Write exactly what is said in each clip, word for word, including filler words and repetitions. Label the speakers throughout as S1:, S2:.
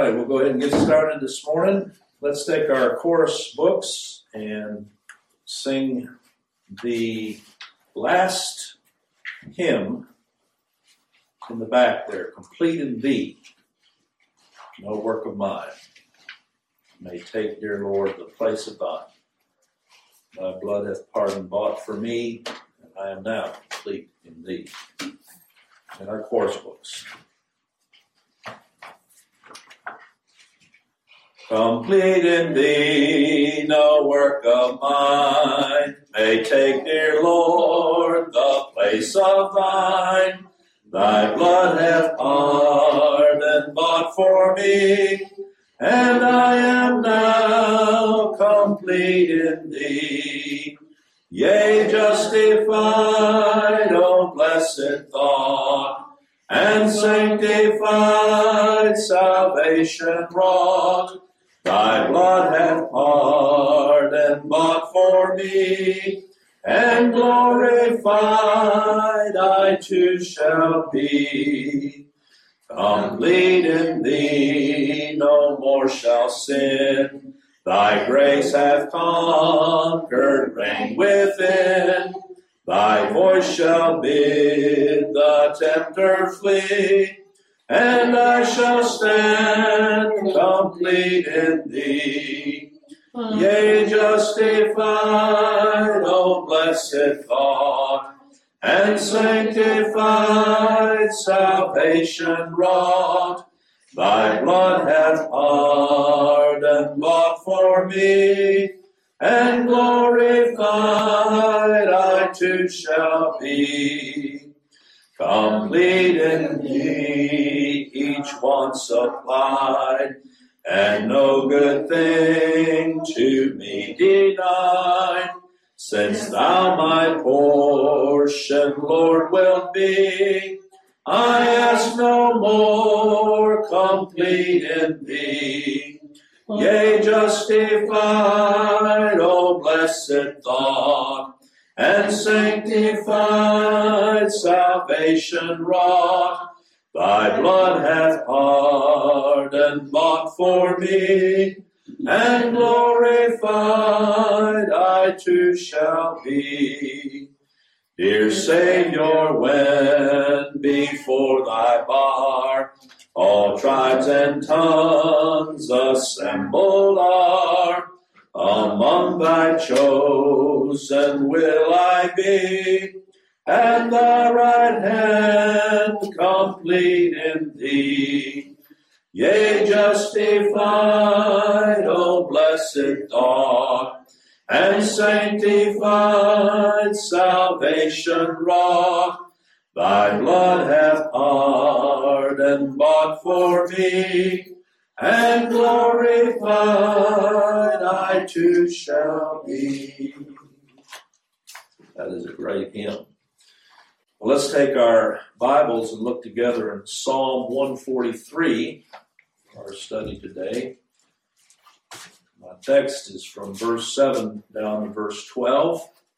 S1: right, we'll go ahead and get started this morning. Let's take our chorus books and sing the last hymn in the back there, Complete in Thee, no work of mine may take, dear Lord, the place of thine. Thy blood hath pardon bought for me, and I am now complete in Thee. In our chorus books. Complete in Thee, no work of mine may take, dear Lord, the place of thine. Thy blood hath pardon bought for me, and I am now complete in Thee. Yea, justified, O blessed thought, and sanctified, salvation wrought. Thy blood hath pardon bought for me, and glorified I too shall be. Complete in Thee, no more shall sin. Thy grace hath conquered, reign within. Thy voice shall bid the tempter flee, and I shall stand complete in Thee. Yea, justified, O blessed thought, and sanctified, salvation wrought. Thy blood hath pardon bought for me, and glorified I too shall be. Complete in Thee, each want supplied, and no good thing to me denied. Since Thou my portion, Lord, wilt be, I ask no more, complete in Thee. Yea, justified, O blessed thought, and sanctified, salvation wrought. Thy blood hath pardon bought for me, and glorified I too shall be. Dear Savior, when before Thy bar all tribes and tongues assembled are, among Thy chosen will I be, and Thy right hand complete in Thee. Yea, justified, O blessed thought, and sanctified, salvation wrought. Thy blood hath pardon bought for me, and glorified I too shall be. That is a great hymn. Well, let's take our Bibles and look together in Psalm one forty-three, our study today. My text is from verse seven down to verse twelve.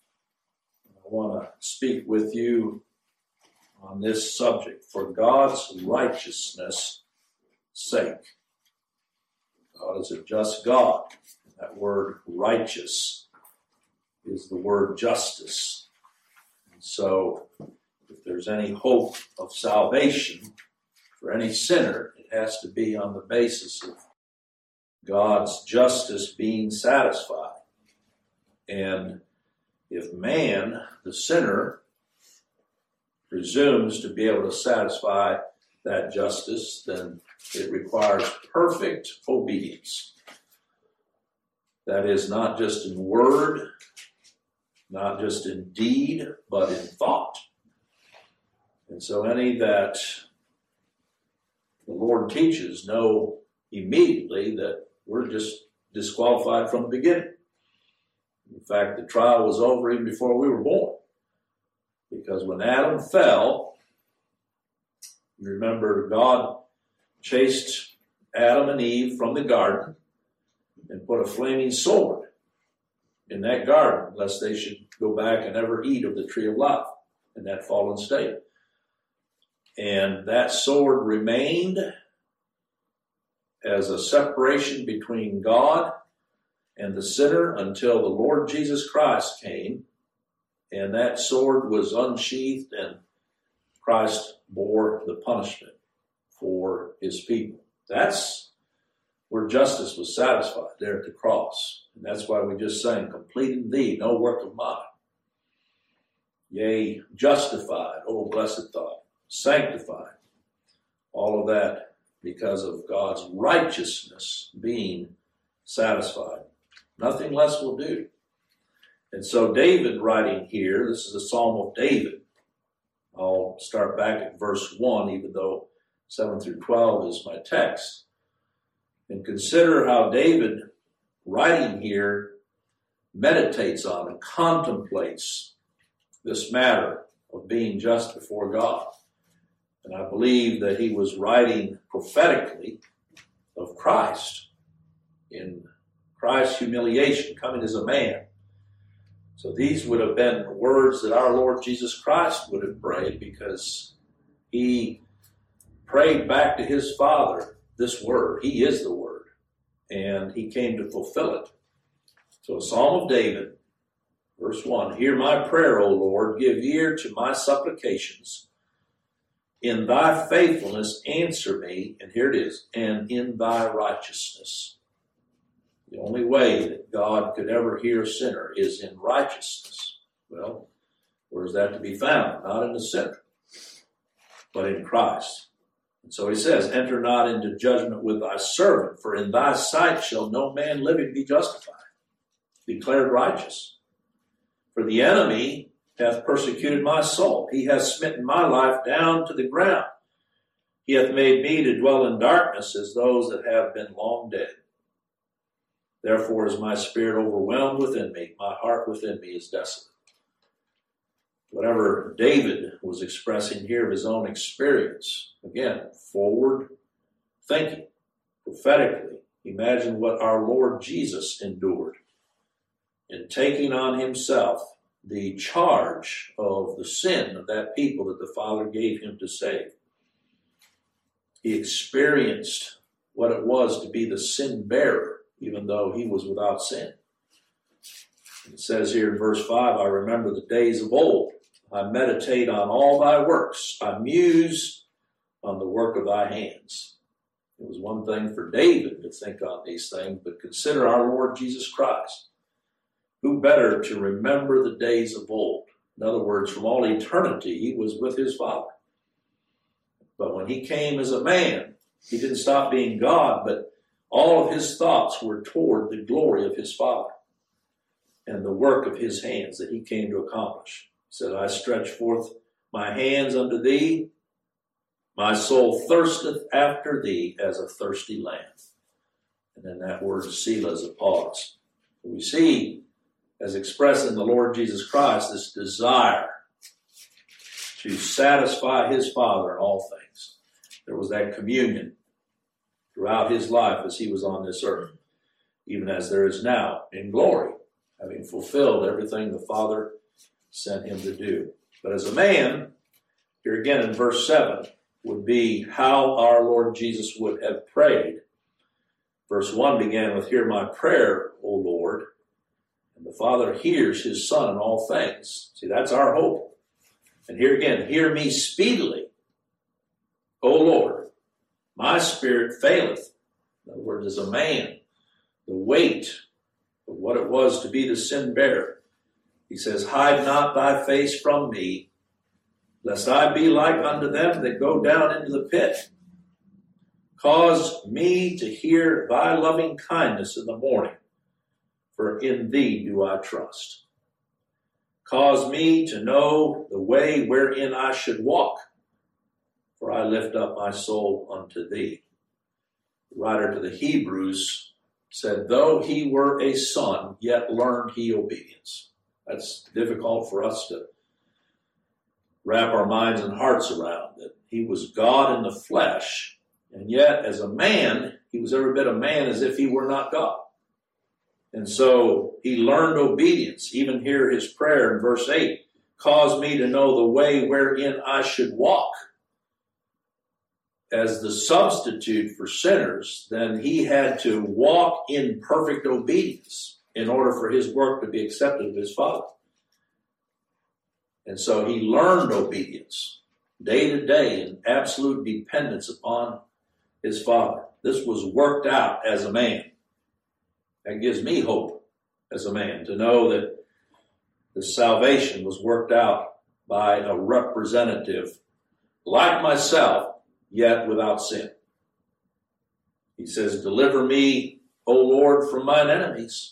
S1: I want to speak with you on this subject, for God's righteousness' sake. God is a just God. That word righteous is the word justice. And so, if there's any hope of salvation for any sinner, it has to be on the basis of God's justice being satisfied. And if man, the sinner, presumes to be able to satisfy that justice, then it requires perfect obedience. That is, not just in word, not just in deed, but in thought. And so any that the Lord teaches know immediately that we're just disqualified from the beginning. In fact, the trial was over even before we were born. Because when Adam fell, you remember God chased Adam and Eve from the garden and put a flaming sword in that garden, lest they should go back and ever eat of the tree of life in that fallen state. And that sword remained as a separation between God and the sinner until the Lord Jesus Christ came, and that sword was unsheathed, and Christ bore the punishment for his people. That's where justice was satisfied, there at the cross. And that's why we just sang, complete in thee, no work of mine. Yea, justified, oh blessed thought, sanctified. All of that because of God's righteousness being satisfied. Nothing less will do. And so David writing here, this is a Psalm of David. I'll start back at verse one, even though seven through twelve is my text. And consider how David, writing here, meditates on and contemplates this matter of being just before God. And I believe that he was writing prophetically of Christ, in Christ's humiliation, coming as a man. So these would have been words that our Lord Jesus Christ would have prayed, because he prayed back to his Father this word. He is the word, and he came to fulfill it. So a Psalm of David, verse one, hear my prayer, O Lord, give ear to my supplications. In thy faithfulness answer me, and here it is, and in thy righteousness. The only way that God could ever hear a sinner is in righteousness. Well, where is that to be found? Not in the sinner, but in Christ. And so he says, enter not into judgment with thy servant, for in thy sight shall no man living be justified, declared righteous. For the enemy hath persecuted my soul. He hath smitten my life down to the ground. He hath made me to dwell in darkness as those that have been long dead. Therefore is my spirit overwhelmed within me. My heart within me is desolate. Whatever David was expressing here of his own experience, again, forward thinking, prophetically, imagine what our Lord Jesus endured in taking on himself the charge of the sin of that people that the Father gave him to save. He experienced what it was to be the sin bearer, even though he was without sin. It says here in verse five, I remember the days of old. I meditate on all thy works. I muse on the work of thy hands. It was one thing for David to think on these things, but consider our Lord Jesus Christ. Who better to remember the days of old? In other words, from all eternity, he was with his Father. But when he came as a man, he didn't stop being God, but all of his thoughts were toward the glory of his Father and the work of his hands that he came to accomplish. He said, I stretch forth my hands unto thee. My soul thirsteth after thee as a thirsty land. And then that word Selah is a pause. We see, as expressed in the Lord Jesus Christ, this desire to satisfy his Father in all things. There was that communion throughout his life as he was on this earth, even as there is now in glory, having fulfilled everything the Father sent him to do. But as a man, here again in verse seven, would be how our Lord Jesus would have prayed. Verse one began with, hear my prayer, O Lord. And the Father hears his Son in all things. See, that's our hope. And here again, hear me speedily, O Lord. My spirit faileth. In other words, as a man, the weight of what it was to be the sin bearer. He says, hide not thy face from me, lest I be like unto them that go down into the pit. Cause me to hear thy loving kindness in the morning, for in thee do I trust. Cause me to know the way wherein I should walk, for I lift up my soul unto thee. The writer to the Hebrews said, though he were a son, yet learned he obedience. That's difficult for us to wrap our minds and hearts around, that he was God in the flesh, and yet as a man, he was every bit a man as if he were not God. And so he learned obedience. Even here his prayer in verse eight, cause me to know the way wherein I should walk. as the substitute for sinners, then he had to walk in perfect obedience in order for his work to be accepted of his Father. And so he learned obedience day to day in absolute dependence upon his Father. This was worked out as a man. That gives me hope as a man to know that the salvation was worked out by a representative like myself, yet without sin. He says, deliver me, O Lord, from mine enemies.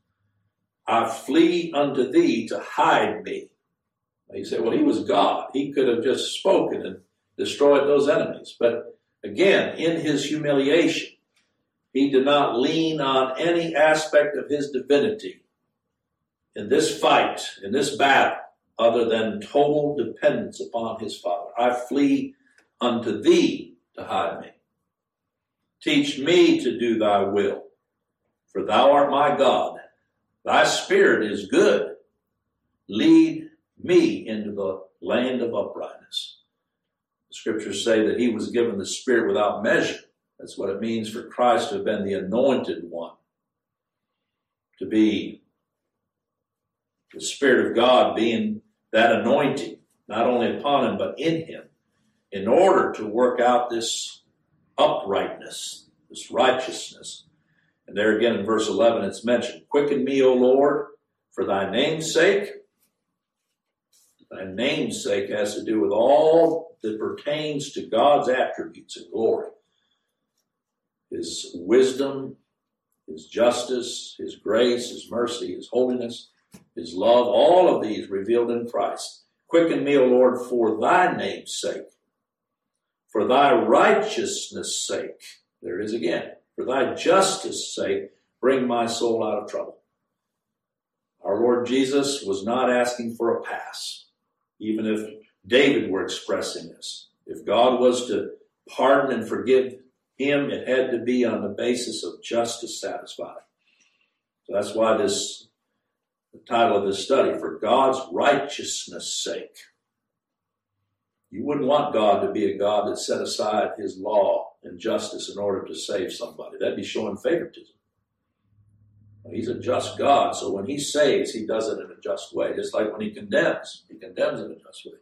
S1: I flee unto thee to hide me. He said, well, he was God. He could have just spoken and destroyed those enemies. But again, in his humiliation, he did not lean on any aspect of his divinity in this fight, in this battle, other than total dependence upon his Father. I flee unto thee to hide me. Teach me to do thy will, for thou art my God. Thy spirit is good. Lead me into the land of uprightness. The scriptures say that he was given the Spirit without measure. That's what it means for Christ to have been the anointed one, to be the Spirit of God being that anointing, not only upon him, but in him, in order to work out this uprightness, this righteousness. And there again in verse eleven it's mentioned, quicken me, O Lord, for thy name's sake. Thy name's sake has to do with all that pertains to God's attributes and glory. His wisdom, his justice, his grace, his mercy, his holiness, his love, all of these revealed in Christ. Quicken me, O Lord, for thy name's sake, for thy righteousness' sake. There it is again. For thy justice' sake, bring my soul out of trouble. Our Lord Jesus was not asking for a pass, even if David were expressing this. If God was to pardon and forgive him, it had to be on the basis of justice satisfied. So that's why this, the title of this study, for God's righteousness' sake. You wouldn't want God to be a God that set aside his law and justice in order to save somebody. That'd be showing favoritism. He's a just God, so when he saves, he does it in a just way. Just like when he condemns, he condemns in a just way.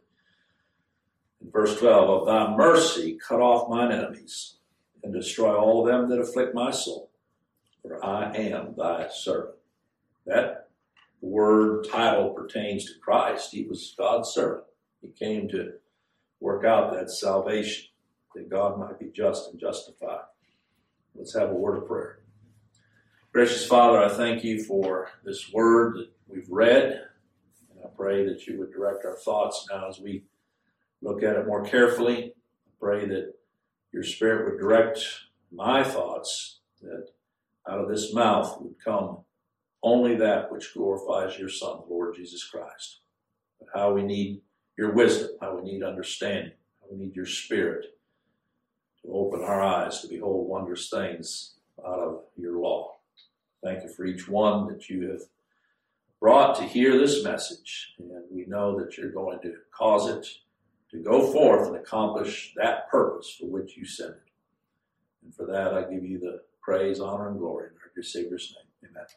S1: In verse twelve, of thy mercy cut off mine enemies, and destroy all them that afflict my soul, for I am thy servant. That word title pertains to Christ. He was God's servant. He came to work out that salvation, that God might be just and justified. Let's have a word of prayer. Gracious Father, I thank you for this word that we've read, and I pray that you would direct our thoughts now as we look at it more carefully. I pray that your Spirit would direct my thoughts, that out of this mouth would come only that which glorifies your Son, Lord Jesus Christ. But how we need your wisdom, how we need understanding, how we need your Spirit to open our eyes to behold wondrous things out of your law. Thank you for each one that you have brought to hear this message. And we know that you're going to cause it to go forth and accomplish that purpose for which you sent it. And for that, I give you the praise, honor, and glory in your Savior's name. Amen.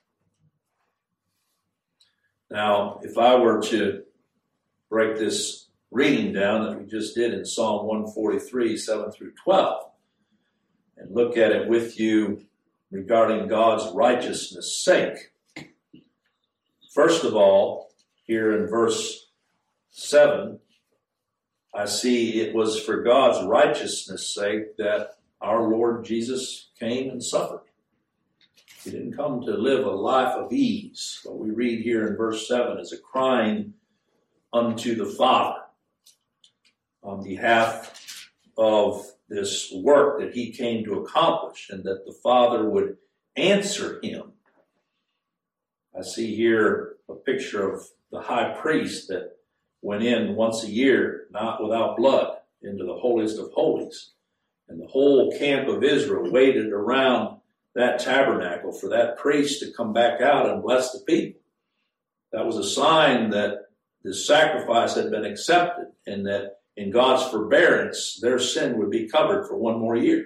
S1: Now, if I were to break this reading down that we just did in Psalm one forty-three, seven through twelve, and look at it with you regarding God's righteousness' sake. First of all, here in verse seven, I see it was for God's righteousness' sake that our Lord Jesus came and suffered. He didn't come to live a life of ease. What we read here in verse seven is a crying unto the Father on behalf of this work that he came to accomplish, and that the Father would answer him. I see here a picture of the high priest that went in once a year, not without blood, into the holiest of holies. And the whole camp of Israel waited around that tabernacle for that priest to come back out and bless the people. That was a sign that the sacrifice had been accepted and that in God's forbearance, their sin would be covered for one more year.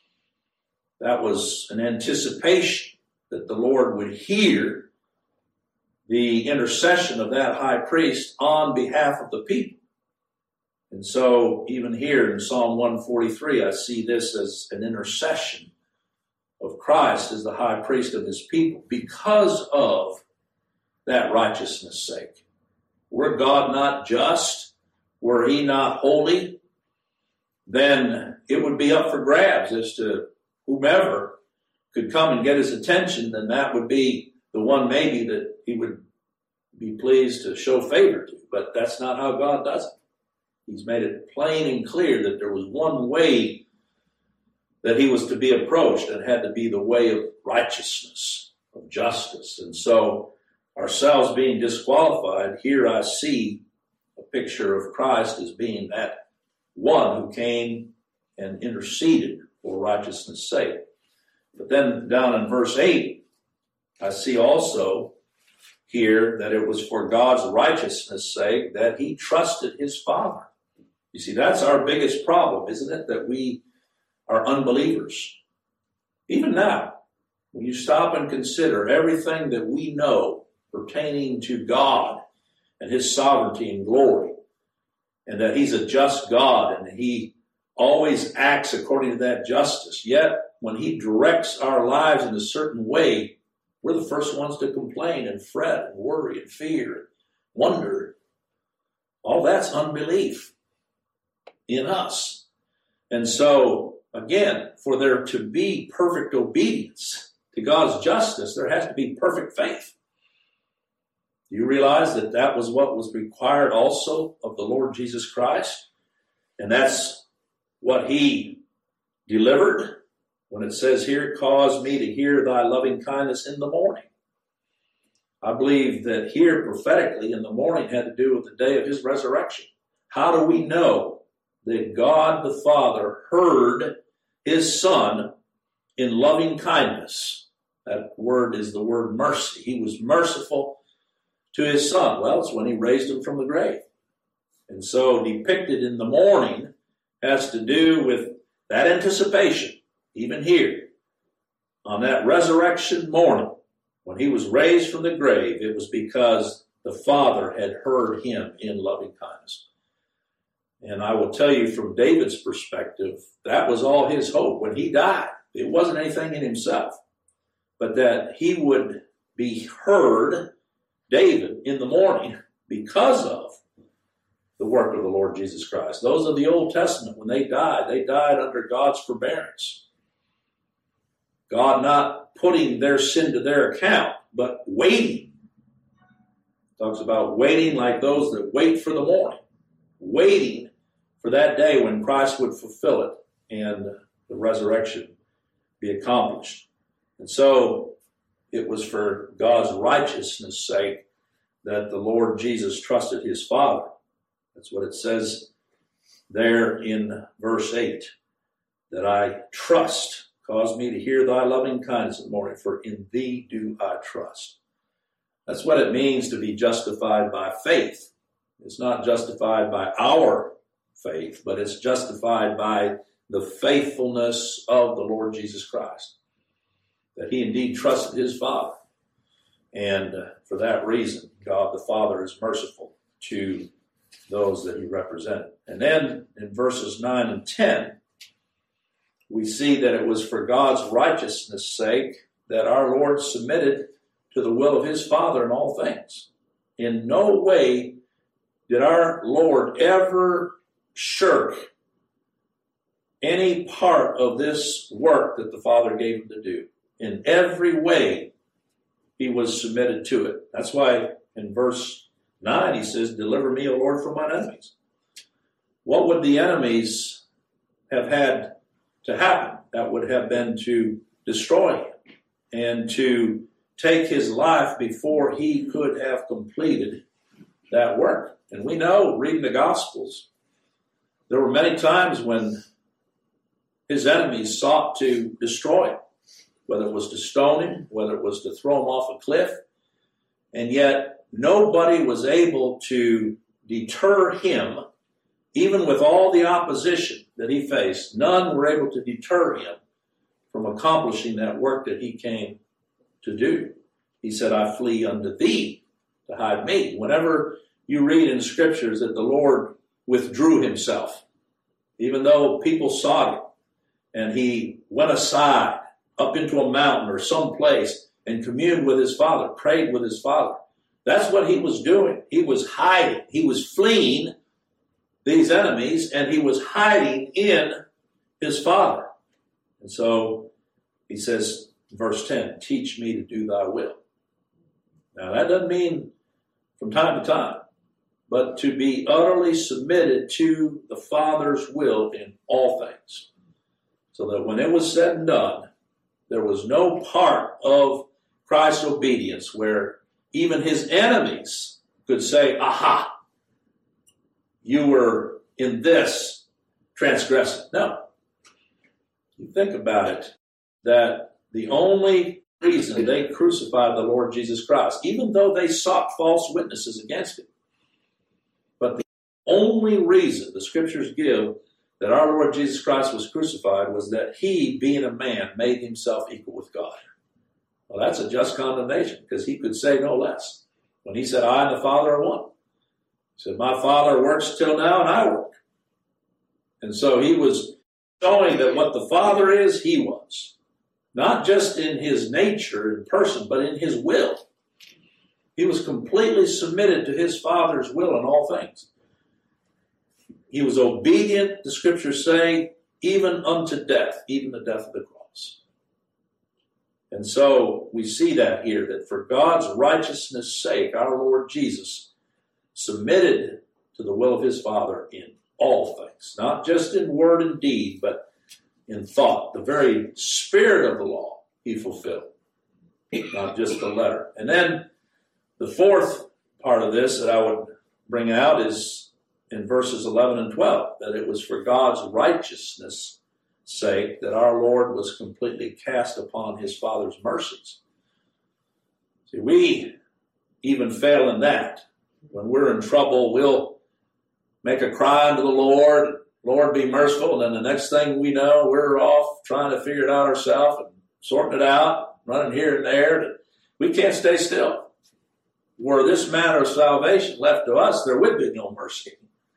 S1: That was an anticipation that the Lord would hear the intercession of that high priest on behalf of the people. And so even here in Psalm one forty-three, I see this as an intercession of Christ as the high priest of his people because of that righteousness' sake. Were God not just, were he not holy, then it would be up for grabs as to whomever could come and get his attention, then that would be the one maybe that he would be pleased to show favor to. But that's not how God does it. He's made it plain and clear that there was one way that he was to be approached, and had to be the way of righteousness, of justice. And so, ourselves being disqualified, here I see a picture of Christ as being that one who came and interceded for righteousness' sake. But then down in verse eight, I see also here that it was for God's righteousness' sake that he trusted his Father. You see, that's our biggest problem, isn't it? That we are unbelievers. Even now, when you stop and consider everything that we know pertaining to God and his sovereignty and glory, and that he's a just God and he always acts according to that justice, yet when he directs our lives in a certain way, we're the first ones to complain and fret and worry and fear and wonder. All that's unbelief in us. And so, again, for there to be perfect obedience to God's justice, there has to be perfect faith. Do you realize that that was what was required also of the Lord Jesus Christ? And that's what he delivered when it says here, cause me to hear thy loving kindness in the morning. I believe that here prophetically in the morning had to do with the day of his resurrection. How do we know that God the Father heard his Son in loving kindness? That word is the word mercy. He was merciful to his Son. Well, it's when he raised him from the grave. And so depicted in the morning has to do with that anticipation, even here, on that resurrection morning, when he was raised from the grave, it was because the Father had heard him in loving kindness. And I will tell you from David's perspective, that was all his hope. When he died, it wasn't anything in himself, but that he would be heard, David, in the morning because of the work of the Lord Jesus Christ. Those of the Old Testament, when they died, they died under God's forbearance. God not putting their sin to their account, but waiting. Talks about waiting like those that wait for the morning. Waiting for that day when Christ would fulfill it and the resurrection be accomplished. And so it was for God's righteousness' sake that the Lord Jesus trusted his Father. That's what it says there in verse eight, that I trust. Cause me to hear thy loving kindness in the morning, for in thee do I trust. That's what it means to be justified by faith. It's not justified by our faith, but it's justified by the faithfulness of the Lord Jesus Christ. That he indeed trusted his Father. And uh, for that reason, God the Father is merciful to those that he represented. And then in verses nine and ten, we see that it was for God's righteousness' sake that our Lord submitted to the will of his Father in all things. In no way did our Lord ever shirk any part of this work that the Father gave him to do. In every way, he was submitted to it. That's why in verse nine he says, deliver me, O Lord, from mine enemies. What would the enemies have had to happen? That would have been to destroy him and to take his life before he could have completed that work. And we know, reading the Gospels, there were many times when his enemies sought to destroy him, whether it was to stone him, whether it was to throw him off a cliff, and yet nobody was able to deter him even with all the opposition that he faced, none were able to deter him from accomplishing that work that he came to do. He said, I flee unto thee to hide me. Whenever you read in scriptures that the Lord withdrew himself, even though people sought him, and he went aside up into a mountain or some place and communed with his Father, prayed with his Father. That's what he was doing. He was hiding. He was fleeing these enemies, and he was hiding in his Father. And so he says, verse ten, teach me to do thy will. Now that doesn't mean from time to time, but to be utterly submitted to the Father's will in all things. So that when it was said and done, there was no part of Christ's obedience where even his enemies could say, aha, you were in this transgressing. No. You think about it, that the only reason they crucified the Lord Jesus Christ, even though they sought false witnesses against him, but the only reason the scriptures give that our Lord Jesus Christ was crucified was that he, being a man, made himself equal with God. Well, that's a just condemnation, because he could say no less. When he said, I and the Father are one. He said, my Father works till now and I work. And so he was showing that what the Father is, he was. Not just in his nature in person, but in his will. He was completely submitted to his Father's will in all things. He was obedient, the scriptures say, even unto death, even the death of the cross. And so we see that here, that for God's righteousness' sake, our Lord Jesus submitted to the will of his Father in all things, not just in word and deed, but in thought. The very spirit of the law he fulfilled, not just the letter. And then the fourth part of this that I would bring out is in verses eleven and twelve, that it was for God's righteousness' sake that our Lord was completely cast upon his Father's mercies. See, we even fail in that. When we're in trouble, we'll make a cry unto the Lord, Lord be merciful, and then the next thing we know, we're off trying to figure it out ourselves and sorting it out, running here and there. We can't stay still. Were this matter of salvation left to us, there would be no mercy.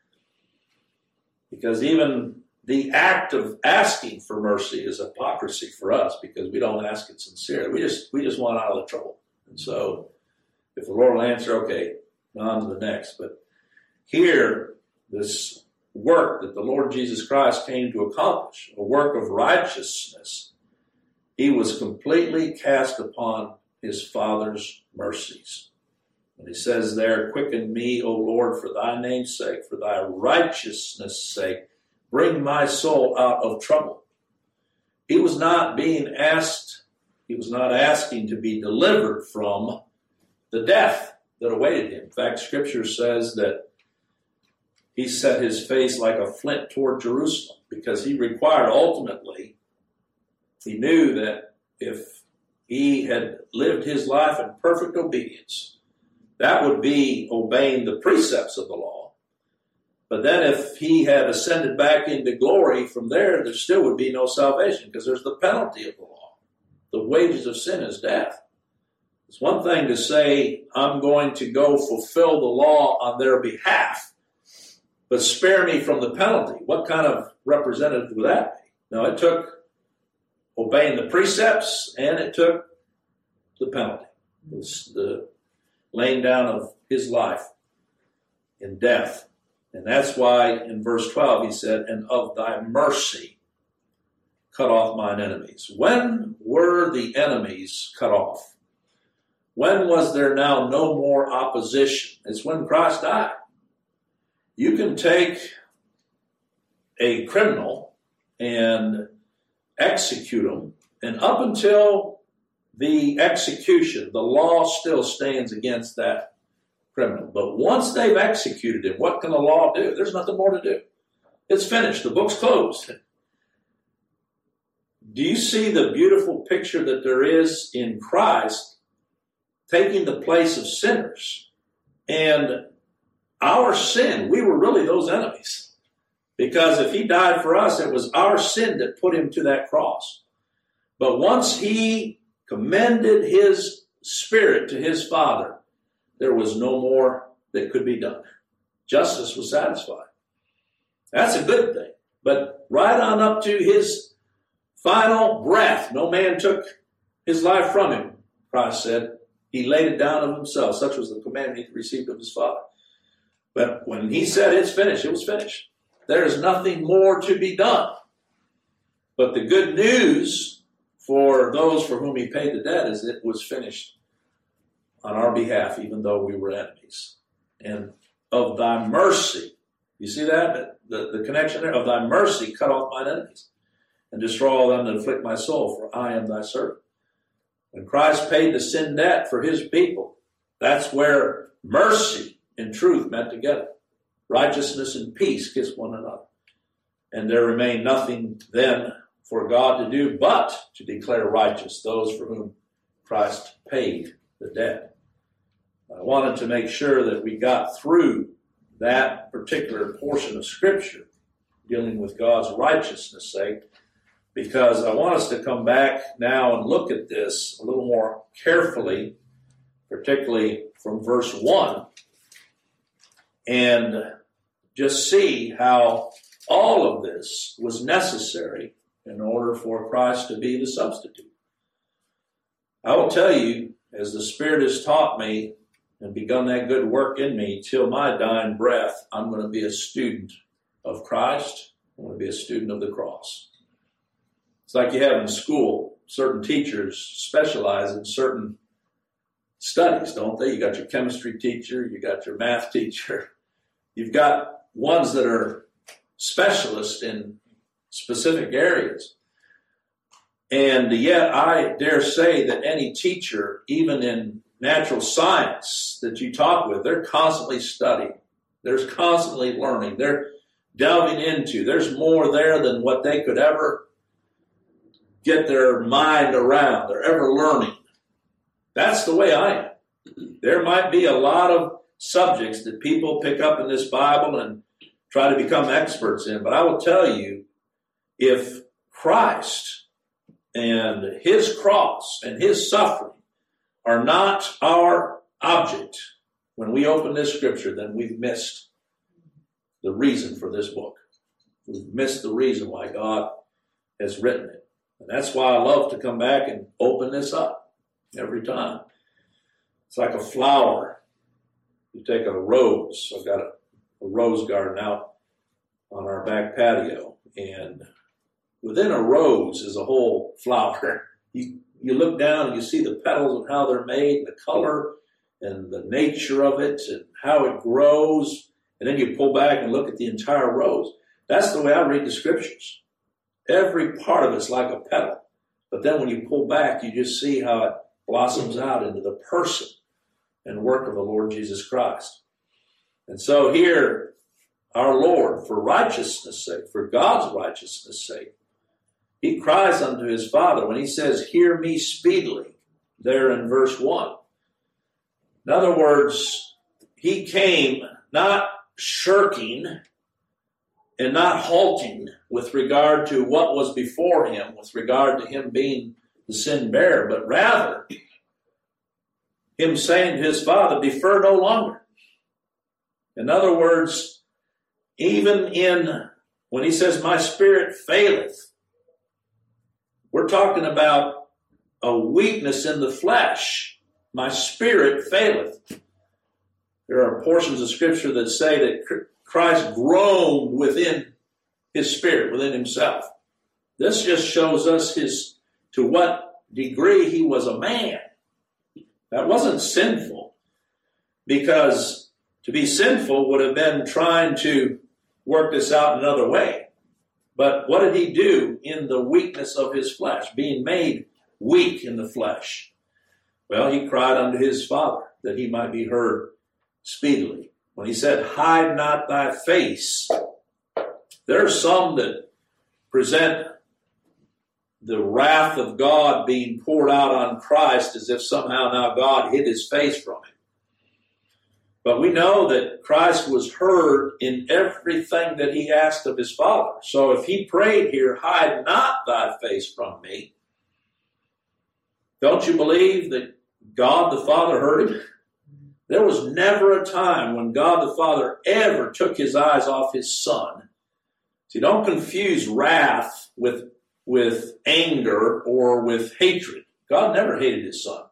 S1: Because even the act of asking for mercy is hypocrisy for us, because we don't ask it sincerely. We just we just want out of the trouble. And so if the Lord will answer, okay, on to the next. But here, this work that the Lord Jesus Christ came to accomplish, a work of righteousness, he was completely cast upon his Father's mercies. And he says there, quicken me, O Lord, for thy name's sake, for thy righteousness' sake, bring my soul out of trouble. He was not being asked, he was not asking to be delivered from the death that awaited him. In fact, Scripture says that he set his face like a flint toward Jerusalem, because he required ultimately, he knew that if he had lived his life in perfect obedience, that would be obeying the precepts of the law. But then if he had ascended back into glory from there, there still would be no salvation, because there's the penalty of the law. The wages of sin is death. It's one thing to say, I'm going to go fulfill the law on their behalf, but spare me from the penalty. What kind of representative would that be? No, it took obeying the precepts, and it took the penalty. It's the laying down of his life in death. And that's why in verse twelve he said, and of thy mercy cut off mine enemies. When were the enemies cut off? When was there now no more opposition? It's when Christ died. You can take a criminal and execute him, and up until the execution, the law still stands against that criminal. But once they've executed him, what can the law do? There's nothing more to do. It's finished. The book's closed. Do you see the beautiful picture that there is in Christ taking the place of sinners? And our sin, we were really those enemies. Because if he died for us, it was our sin that put him to that cross. But once he commended his spirit to his Father, there was no more that could be done. Justice was satisfied. That's a good thing. But right on up to his final breath, no man took his life from him, Christ said. He laid it down of himself. Such was the commandment he received of his Father. But when he said it's finished, it was finished. There is nothing more to be done. But the good news for those for whom he paid the debt is it was finished on our behalf, even though we were enemies. And of thy mercy, you see that? The, the connection there? Of thy mercy, cut off mine enemies, and destroy all them that afflict my soul, for I am thy servant. When Christ paid the sin debt for his people, that's where mercy and truth met together. Righteousness and peace kiss one another. And there remained nothing then for God to do but to declare righteous those for whom Christ paid the debt. I wanted to make sure that we got through that particular portion of Scripture dealing with God's righteousness' sake, because I want us to come back now and look at this a little more carefully, particularly from verse one, and just see how all of this was necessary in order for Christ to be the substitute. I will tell you, as the Spirit has taught me and begun that good work in me, till my dying breath, I'm going to be a student of Christ. I'm going to be a student of the cross. It's like you have in school. Certain teachers specialize in certain studies, don't they? You got your chemistry teacher, you got your math teacher. You've got ones that are specialists in specific areas. And yet I dare say that any teacher, even in natural science that you talk with, they're constantly studying. They're constantly learning. They're delving into. There's more there than what they could ever get their mind around. They're ever learning. That's the way I am. There might be a lot of subjects that people pick up in this Bible and try to become experts in, but I will tell you, if Christ and his cross and his suffering are not our object when we open this Scripture, then we've missed the reason for this book. We've missed the reason why God has written it. And that's why I love to come back and open this up every time. It's like a flower. You take a rose. I've got a, a rose garden out on our back patio. And within a rose is a whole flower. You, you look down and you see the petals and how they're made, the color and the nature of it and how it grows. And then you pull back and look at the entire rose. That's the way I read the Scriptures. Every part of it's like a petal. But then when you pull back, you just see how it blossoms out into the person and work of the Lord Jesus Christ. And so here, our Lord, for righteousness' sake, for God's righteousness' sake, he cries unto his Father when he says, hear me speedily, there in verse one. In other words, he came not shirking and not halting with regard to what was before him, with regard to him being the sin bearer, but rather him saying to his Father, defer no longer. In other words, even in when he says, my spirit faileth, we're talking about a weakness in the flesh. My spirit faileth. There are portions of Scripture that say that Christ groaned within his spirit, within himself. This just shows us his to what degree he was a man. That wasn't sinful, because to be sinful would have been trying to work this out another way. But what did he do in the weakness of his flesh, being made weak in the flesh? Well, he cried unto his Father that he might be heard speedily. When he said, hide not thy face, there are some that present the wrath of God being poured out on Christ as if somehow now God hid his face from him. But we know that Christ was heard in everything that he asked of his Father. So if he prayed here, hide not thy face from me, don't you believe that God the Father heard him? There was never a time when God the Father ever took his eyes off his Son. See, don't confuse wrath with, with anger or with hatred. God never hated his Son.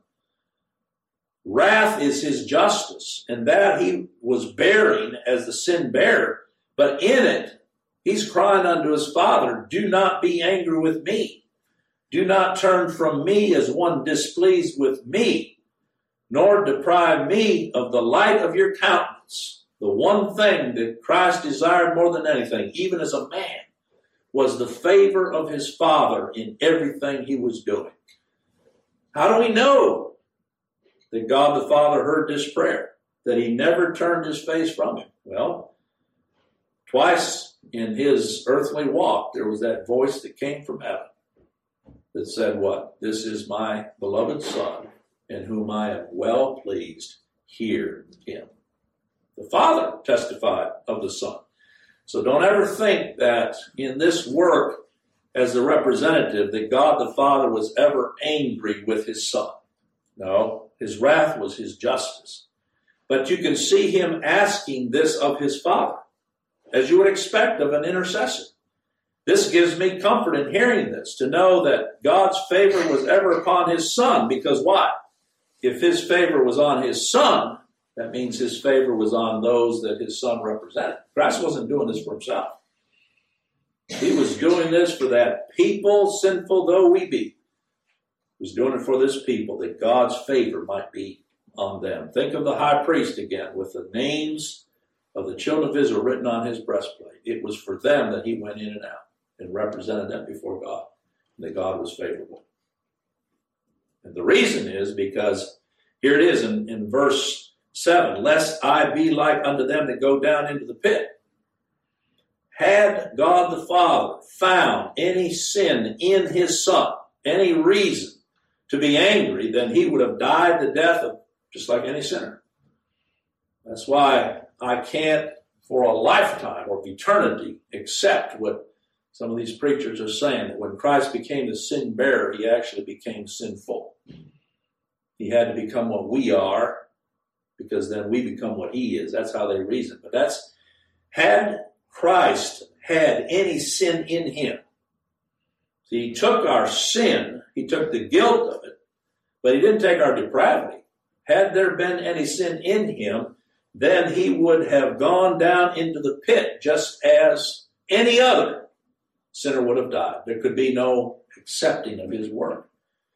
S1: Wrath is his justice, and that he was bearing as the sin bearer. But in it, he's crying unto his Father, do not be angry with me. Do not turn from me as one displeased with me, nor deprive me of the light of your countenance. The one thing that Christ desired more than anything, even as a man, was the favor of his Father in everything he was doing. How do we know that God the Father heard this prayer, that he never turned his face from him? Well, twice in his earthly walk, there was that voice that came from heaven that said what? This is my beloved Son, in whom I am well pleased. Hear him. The Father testified of the Son. So don't ever think that in this work as the representative that God the Father was ever angry with his Son. No, his wrath was his justice. But you can see him asking this of his Father, as you would expect of an intercessor. This gives me comfort in hearing this, to know that God's favor was ever upon his Son. Because why? If his favor was on his Son, that means his favor was on those that his Son represented. Christ wasn't doing this for himself. He was doing this for that people, sinful though we be. He was doing it for this people, that God's favor might be on them. Think of the high priest again, with the names of the children of Israel written on his breastplate. It was for them that he went in and out and represented them before God, and that God was favorable. And the reason is because, here it is in, in verse seven, lest I be like unto them that go down into the pit. Had God the Father found any sin in his Son, any reason to be angry, then he would have died the death of just like any sinner. That's why I can't, for a lifetime or eternity, accept what some of these preachers are saying, that when Christ became the sin bearer, he actually became sinful. He had to become what we are, because then we become what he is. That's how they reason. But that's, had Christ had any sin in him, see, he took our sin, he took the guilt of it, but he didn't take our depravity. Had there been any sin in him, then he would have gone down into the pit just as any other sinner would have died. There could be no accepting of his work.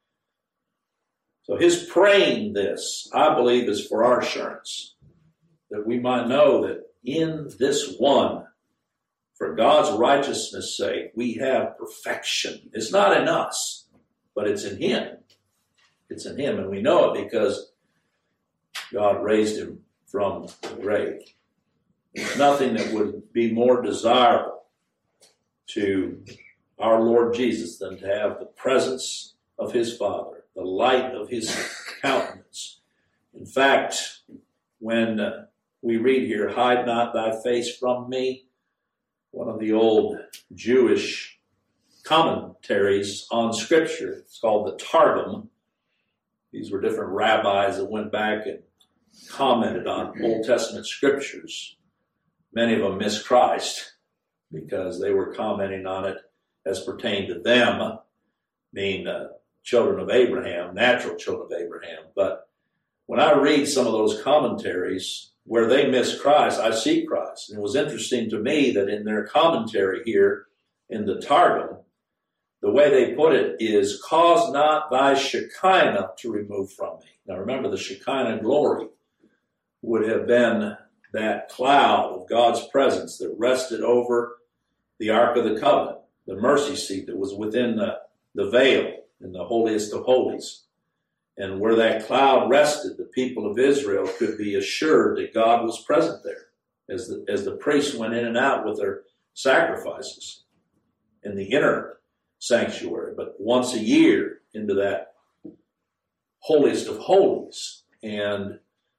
S1: So his praying this, I believe, is for our assurance, that we might know that in this one, for God's righteousness' sake, we have perfection. It's not in us, but it's in him. It's in him, and we know it because God raised him from the grave. There's nothing that would be more desirable to our Lord Jesus than to have the presence of his Father, the light of his countenance. In fact, when uh, we read here, hide not thy face from me, one of the old Jewish commentaries on Scripture, it's called the Targum. These were different rabbis that went back and commented on Old Testament scriptures. Many of them missed Christ because they were commenting on it as pertained to them, being uh, children of Abraham, natural children of Abraham. But when I read some of those commentaries where they miss Christ, I see Christ. And it was interesting to me that in their commentary here in the Targum, the way they put it is, cause not thy Shekinah to remove from me. Now remember, the Shekinah glory would have been that cloud of God's presence that rested over the Ark of the Covenant, the mercy seat that was within the, the veil in the holiest of holies. And where that cloud rested, the people of Israel could be assured that God was present there as the, as the priests went in and out with their sacrifices in the inner sanctuary, but once a year into that holiest of holies. And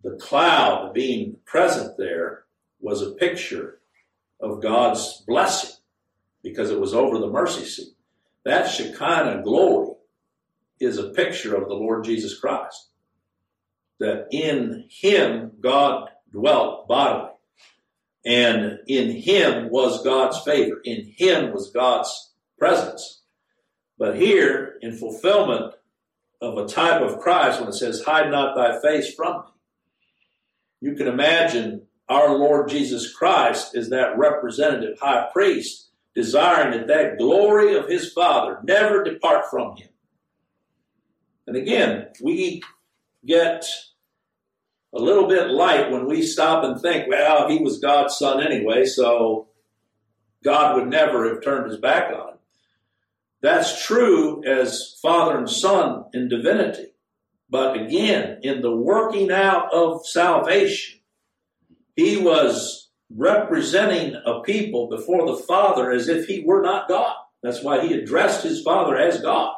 S1: the cloud being present there was a picture of God's blessing because it was over the mercy seat. That Shekinah glory is a picture of the Lord Jesus Christ. That in him God dwelt bodily. And in him was God's favor. In him was God's presence. But here, in fulfillment of a type of Christ, when it says, hide not thy face from me, you can imagine our Lord Jesus Christ is that representative high priest, desiring that that glory of his Father never depart from him. And again, we get a little bit light when we stop and think, well, he was God's son anyway, so God would never have turned his back on him. That's true as Father and Son in divinity. But again, in the working out of salvation, he was representing a people before the Father as if he were not God. That's why he addressed his Father as God.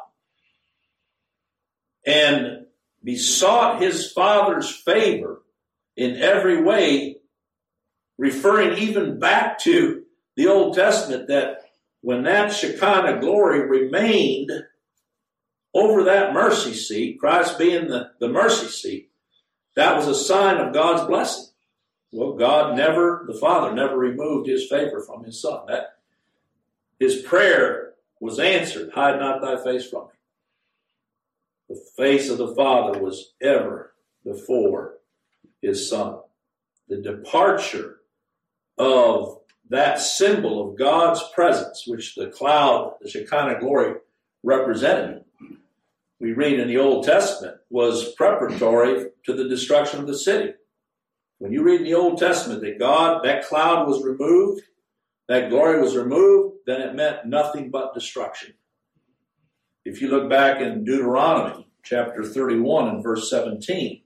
S1: And besought his Father's favor in every way, referring even back to the Old Testament, that when that Shekinah glory remained over that mercy seat, Christ being the, the mercy seat, that was a sign of God's blessing. Well, God never, the Father never removed his favor from his Son. That his prayer was answered, hide not thy face from me. The face of the Father was ever before his Son. The departure of that symbol of God's presence, which the cloud, the Shekinah glory, represented, we read in the Old Testament, was preparatory to the destruction of the city. When you read in the Old Testament that God, that cloud was removed, that glory was removed, then it meant nothing but destruction. If you look back in Deuteronomy chapter thirty-one and verse seventeen,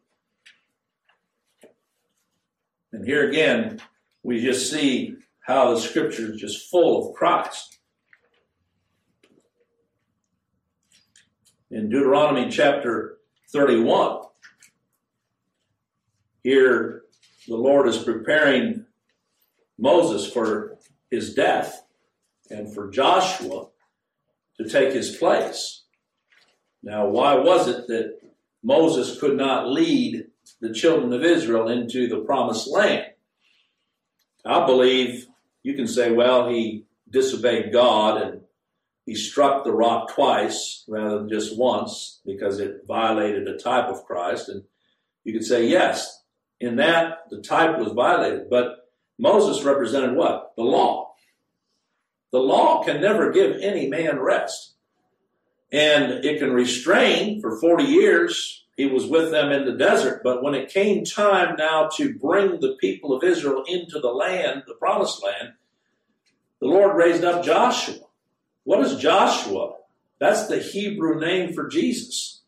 S1: and here again, we just see how the scripture is just full of Christ. In Deuteronomy chapter thirty-one, here the Lord is preparing Moses for his death and for Joshua to take his place. Now, why was it that Moses could not lead the children of Israel into the promised land? I believe you can say, well, he disobeyed God and he struck the rock twice rather than just once because it violated a type of Christ. And you could say, yes, in that the type was violated. But Moses represented what? The law. The law can never give any man rest. And it can restrain for forty years. He was with them in the desert. But when it came time now to bring the people of Israel into the land, the promised land, the Lord raised up Joshua. What is Joshua? That's the Hebrew name for Jesus.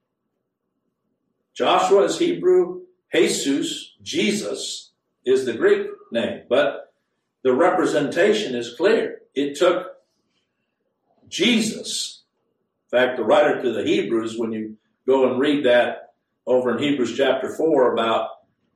S1: Joshua is Hebrew. Jesus, Jesus, is the Greek name. But the representation is clear. It took Jesus. In fact, the writer to the Hebrews, when you go and read that over in Hebrews chapter four about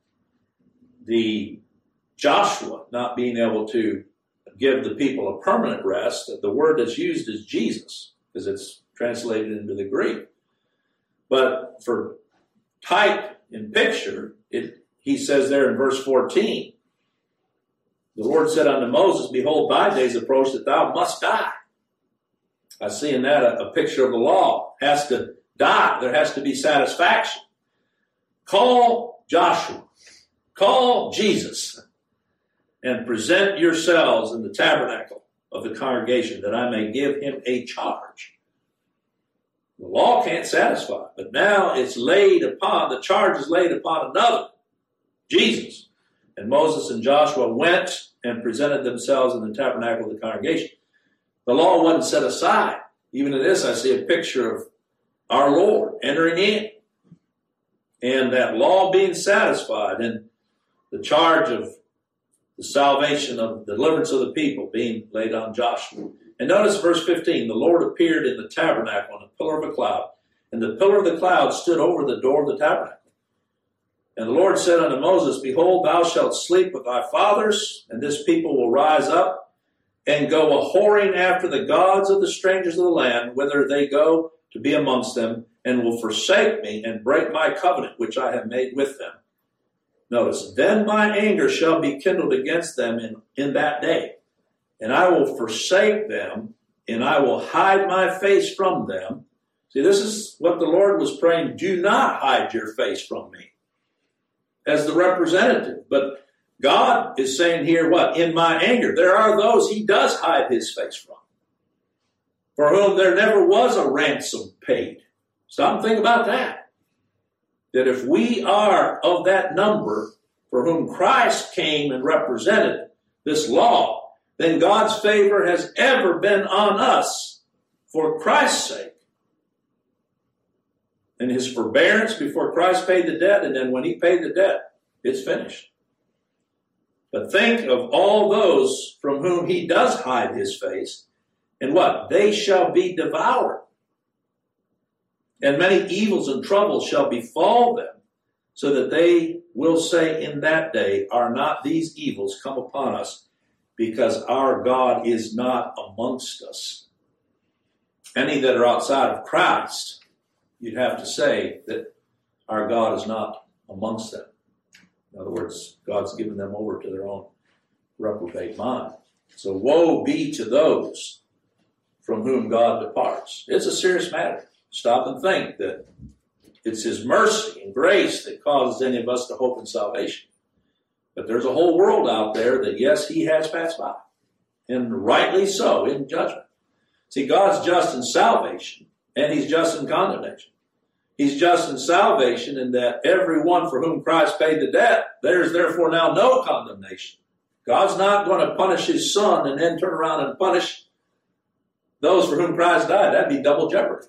S1: the Joshua not being able to give the people a permanent rest, the word that's used is Jesus, because it's translated into the Greek. But for type and picture, it, he says there in verse fourteen, the Lord said unto Moses, behold, thy days approach that thou must die. I see in that a, a picture of the law. Has to die. There has to be satisfaction. Call Joshua. Call Jesus. And present yourselves in the tabernacle of the congregation that I may give him a charge. The law can't satisfy, but now it's laid upon, the charge is laid upon another, Jesus. And Moses and Joshua went and presented themselves in the tabernacle of the congregation. The law wasn't set aside. Even in this, I see a picture of our Lord entering in. And that law being satisfied and the charge of the salvation of the deliverance of the people being laid on Joshua. And notice verse fifteen, the Lord appeared in the tabernacle on a pillar of a cloud, and the pillar of the cloud stood over the door of the tabernacle. And the Lord said unto Moses, Behold, thou shalt sleep with thy fathers, and this people will rise up and go a-whoring after the gods of the strangers of the land, whither they go to be amongst them, and will forsake me and break my covenant which I have made with them. Notice, then my anger shall be kindled against them in, in that day, and I will forsake them, and I will hide my face from them. See, this is what the Lord was praying. Do not hide your face from me as the representative. But God is saying here, what? In my anger. There are those he does hide his face from, for whom there never was a ransom paid. Stop and think about that. That if we are of that number for whom Christ came and represented this law, then God's favor has ever been on us for Christ's sake. And his forbearance before Christ paid the debt, and then when he paid the debt, it's finished. But think of all those from whom he does hide his face, and what? They shall be devoured. And many evils and troubles shall befall them, so that they will say in that day, Are not these evils come upon us, because our God is not amongst us? Any that are outside of Christ, you'd have to say that our God is not amongst them. In other words, God's given them over to their own reprobate mind. So woe be to those from whom God departs. It's a serious matter. Stop and think that it's his mercy and grace that causes any of us to hope in salvation. But there's a whole world out there that, yes, he has passed by. And rightly so, in judgment. See, God's just in salvation, and he's just in condemnation. He's just in salvation in that everyone for whom Christ paid the debt, there's therefore now no condemnation. God's not going to punish his son and then turn around and punish those for whom Christ died. That'd be double jeopardy.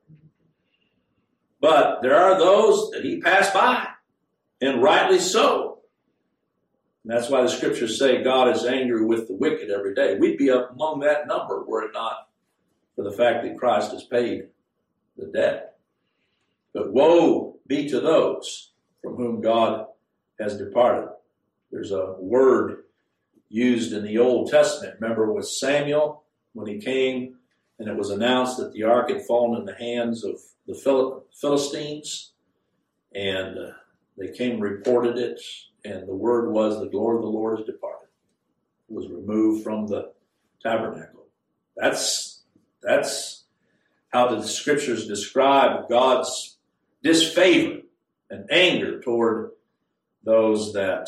S1: But there are those that he passed by, and rightly so. And that's why the scriptures say God is angry with the wicked every day. We'd be up among that number were it not for the fact that Christ has paid the debt. But woe be to those from whom God has departed. There's a word used in the Old Testament. Remember with Samuel when he came and it was announced that the ark had fallen in the hands of the Phil- Philistines, and uh, they came and reported it, and the word was the glory of the Lord is departed. It was removed from the tabernacle. That's, that's how the scriptures describe God's disfavor and anger toward those that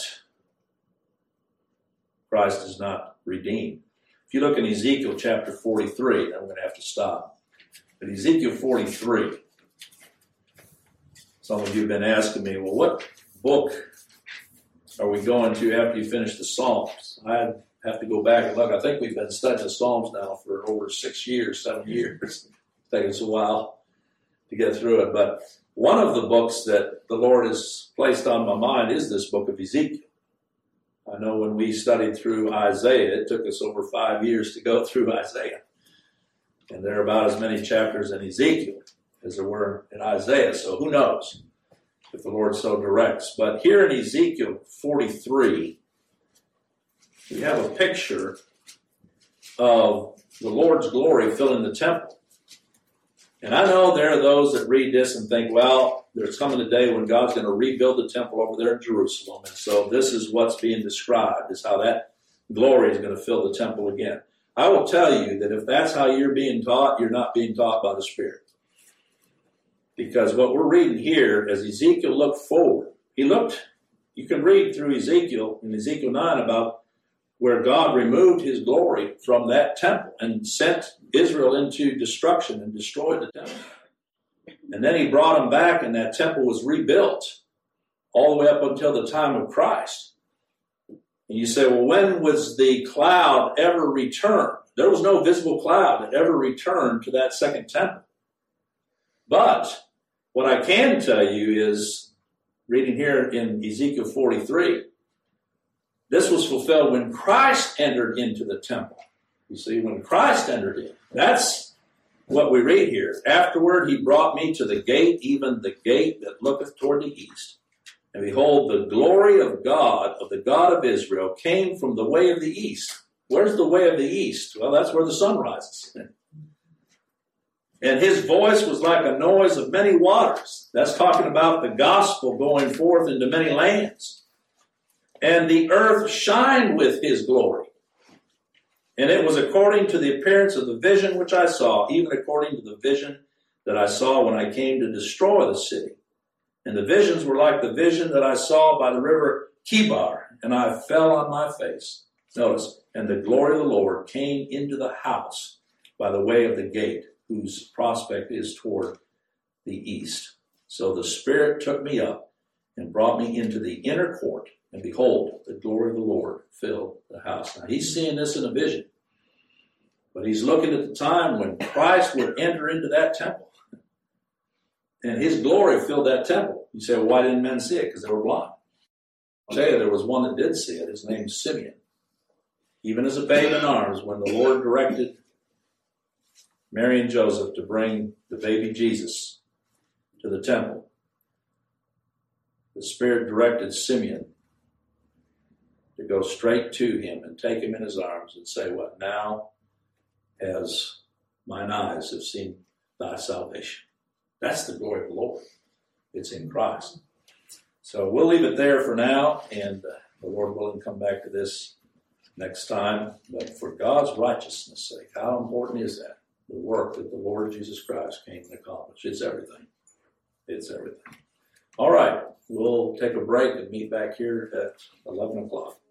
S1: Christ has not redeemed. If you look in Ezekiel chapter forty-three, I'm going to have to stop. But Ezekiel forty-three, some of you have been asking me, well, what book are we going to after you finish the Psalms? I have to go back and look. I think we've been studying the Psalms now for over six years, seven years. It's taken us a while to get through it. But one of the books that the Lord has placed on my mind is this book of Ezekiel. I know when we studied through Isaiah, it took us over five years to go through Isaiah. And there are about as many chapters in Ezekiel as there were in Isaiah. So who knows if the Lord so directs. But here in Ezekiel forty-three, we have a picture of the Lord's glory filling the temple. And I know there are those that read this and think, well, there's coming a day when God's going to rebuild the temple over there in Jerusalem. And so this is what's being described, is how that glory is going to fill the temple again. I will tell you that if that's how you're being taught, you're not being taught by the Spirit. Because what we're reading here, as Ezekiel looked forward, he looked, you can read through Ezekiel, in Ezekiel nine, about where God removed his glory from that temple and sent Israel into destruction and destroyed the temple. And then he brought them back, and that temple was rebuilt all the way up until the time of Christ. And you say, well, when was the cloud ever returned? There was no visible cloud that ever returned to that second temple. But what I can tell you is, reading here in Ezekiel forty-three, this was fulfilled when Christ entered into the temple. You see, when Christ entered in, that's what we read here. Afterward, he brought me to the gate, even the gate that looketh toward the east. And behold, the glory of God, of the God of Israel, came from the way of the east. Where's the way of the east? Well, that's where the sun rises. And his voice was like a noise of many waters. That's talking about the gospel going forth into many lands. And the earth shined with his glory. And it was according to the appearance of the vision which I saw, even according to the vision that I saw when I came to destroy the city. And the visions were like the vision that I saw by the river Kibar, and I fell on my face. Notice, and the glory of the Lord came into the house by the way of the gate, whose prospect is toward the east. So the Spirit took me up and brought me into the inner court, and behold, the glory of the Lord filled the house. Now he's seeing this in a vision, but he's looking at the time when Christ would enter into that temple. And his glory filled that temple. You say, well, why didn't men see it? Because they were blind. I'll tell you, there was one that did see it. His name's Simeon. Even as a babe in arms, when the Lord directed Mary and Joseph to bring the baby Jesus to the temple, the Spirit directed Simeon to go straight to him and take him in his arms and say, what? Now as mine eyes have seen thy salvation. That's the glory of the Lord. It's in Christ. So we'll leave it there for now, and uh, the Lord willing come back to this next time. But for God's righteousness' sake, how important is that? The work that the Lord Jesus Christ came and accomplished. It's everything. It's everything. All right. We'll take a break and meet back here at eleven o'clock.